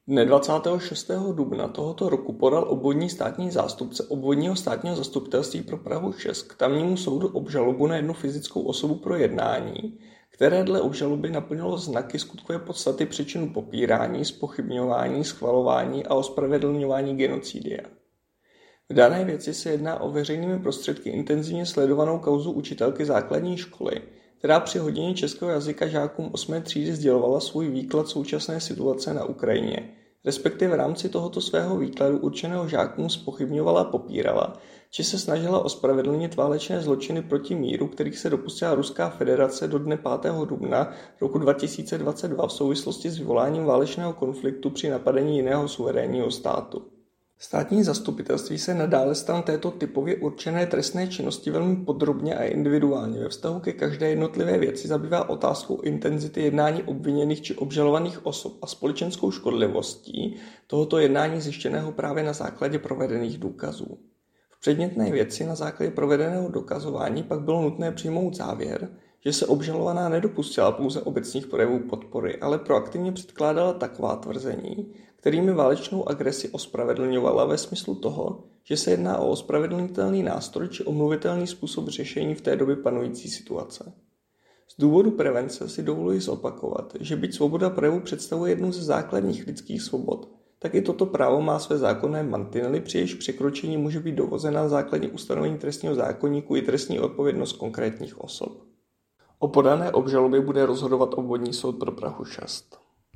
Dne 26. dubna tohoto roku podal obvodní státní zástupce obvodního státního zastupitelství pro Prahu 6 k tamnímu soudu obžalobu na jednu fyzickou osobu pro jednání, které dle obžaloby naplnilo znaky skutkové podstaty přečinu popírání, zpochybňování, schvalování a ospravedlňování genocidia. V dané věci se jedná o veřejnými prostředky intenzivně sledovanou kauzu učitelky základní školy, která při hodině českého jazyka žákům 8. třídy sdělovala svůj výklad současné situace na Ukrajině, respektive v rámci tohoto svého výkladu určeného žákům zpochybňovala a popírala, či se snažila ospravedlnit válečné zločiny proti míru, kterých se dopustila Ruská federace do dne 5. dubna roku 2022 v souvislosti s vyvoláním válečného konfliktu při napadení jiného suverénního státu. Státní zastupitelství se nadále stran této typově určené trestné činnosti velmi podrobně a individuálně ve vztahu ke každé jednotlivé věci zabývá otázkou intenzity jednání obviněných či obžalovaných osob a společenskou škodlivostí tohoto jednání zjištěného právě na základě provedených důkazů. V předmětné věci na základě provedeného dokazování pak bylo nutné přijmout závěr, že se obžalovaná nedopustila pouze obecných projevů podpory, ale proaktivně předkládala taková tvrzení, kterými válečnou agresi ospravedlňovala ve smyslu toho, že se jedná o ospravedlnitelný nástroj či omluvitelný způsob řešení v té době panující situace. Z důvodu prevence si dovoluji zopakovat, že byť svoboda projevu představuje jednu ze základních lidských svobod, tak i toto právo má své zákonné mantinely, při jejichž překročení může být dovozena na základě ustanovení trestního zákoníku i trestní odpovědnost konkrétních osob. O podané obžalobě bude rozhodovat obvodní soud pro Prahu 6.